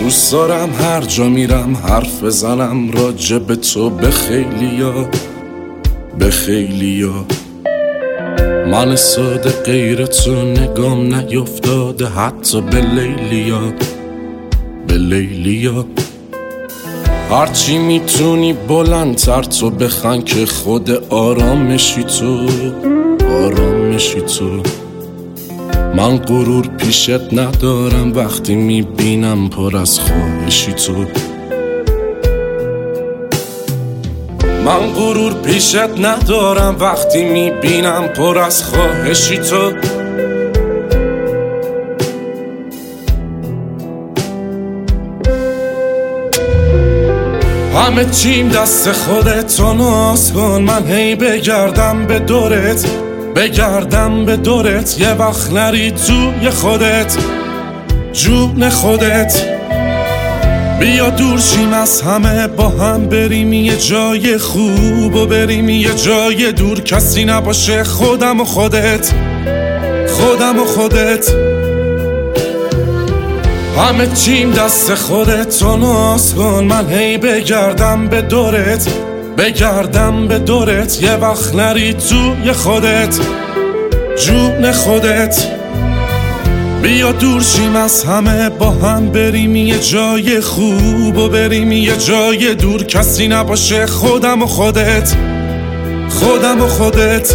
دوست دارم هر جا میرم حرف بزنم راجع به تو به خیلیا، به خیلیا. من ساده غیر تو نگام نیفتاده حتی به لیلیا، به لیلیا. هرچی میتونی بلندتر تو بخن که خود آرامشی تو، آرامشی تو. من غرور پیشت ندارم وقتی میبینم پر از خواهشی تو. من غرور پیشت ندارم وقتی میبینم پر از خواهشی تو. همه چیم دست خودت تو ناز کن، من هی بگردم به دورت، بگردم به دورت. یه وقت نری توی خودت، جون خودت. بیا دور شیم از همه، با هم بریم یه جای خوب و بریم یه جای دور کسی نباشه، خودم و خودت، خودم و خودت. همه چیم دست خودت تو ناز کن، من هی بگردم به دورت، بگردم به دورت. یه وقت نری توی خودت، جون خودت. بیا دور شیم از همه، با هم بریم یه جای خوب و بریم یه جای دور کسی نباشه، خودم و خودت، خودم و خودت.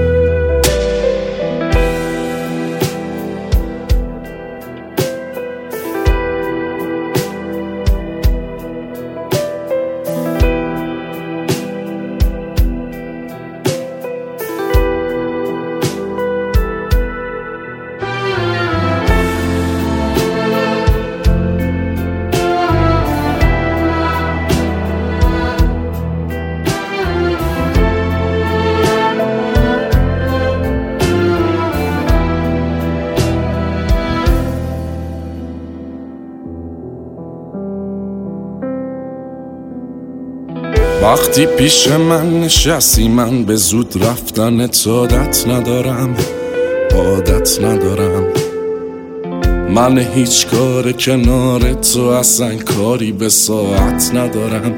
وقتی پیش من نشستی من به زود رفتن عادت ندارم، عادت ندارم. من هیچ کار کنار تو اصلا کاری به ساعت ندارم.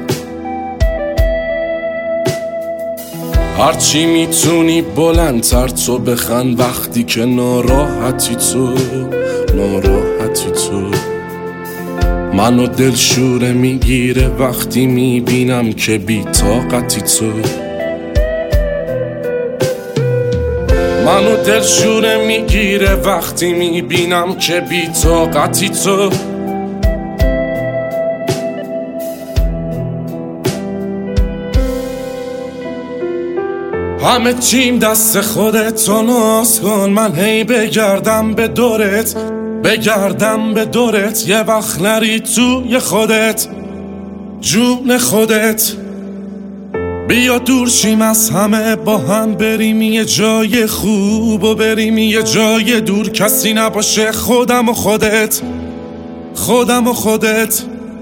هرچی میتونی بلندتر تو بخن وقتی که ناراحتی تو، ناراحتی تو. منو دلشوره میگیره وقتی میبینم که بی طاقتی تو. منو دلشوره میگیره وقتی میبینم که بی طاقتی تو. همه چیم دست خودت تو ناز کن، من هی بگردم به دورت، بگردم به دورت. یه وقت نری توی خودت، جون خودت. بیا دور شیم از همه، با هم بریم یه جای خوب و بریم یه جای دور کسی نباشه، خودم و خودت، خودم و خودت.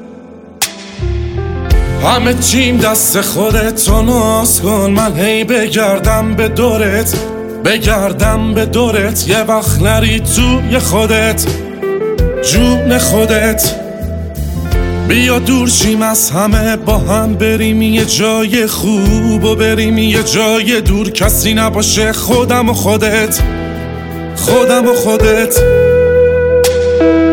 همه چیم دست خودت تو ناز کن، من هی بگردم به دورت، بگردم به دورت. یه وقت نری توی خودت، جون خودت. بیا دور شیم از همه، با هم بریم یه جای خوب و بریم یه جای دور کسی نباشه، خودم و خودت، خودم و خودت.